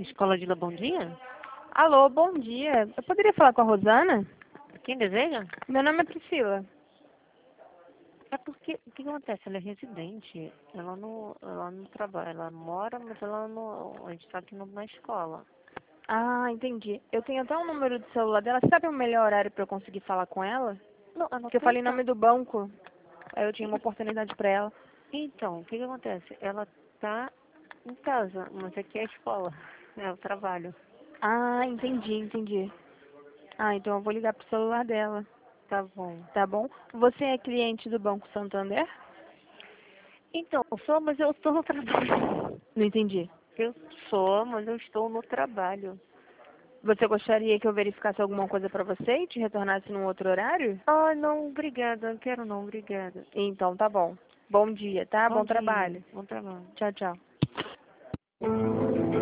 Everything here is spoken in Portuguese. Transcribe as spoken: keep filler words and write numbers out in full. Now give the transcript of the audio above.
Escola de La Bom Dia? Alô, bom dia. Eu poderia falar com a Rosana? Quem deseja? Meu nome é Priscila. É porque, o que acontece? Ela é residente, ela não, ela não trabalha, ela mora, mas ela não, a gente está aqui no- na escola. Ah, entendi. Eu tenho até um número de celular dela. Você sabe o melhor horário para eu conseguir falar com ela? Não, ela Porque eu tem falei em tá. nome do banco. Aí eu tinha uma oportunidade para ela. Então, o que que acontece? Ela tá em casa, mas aqui é a escola, é o trabalho. Ah, entendi, entendi. Ah, então eu vou ligar pro celular dela, Tá bom. tá bom? Você é cliente do Banco Santander? Então, eu sou, mas eu estou no trabalho. Não entendi. Eu sou, mas eu estou no trabalho. Você gostaria que eu verificasse alguma coisa para você e te retornasse num outro horário? Ah, não, obrigada, não quero não, obrigada. Então tá bom. Bom dia, tá? Bom Bom dia, trabalho. bom trabalho. Tchau, tchau.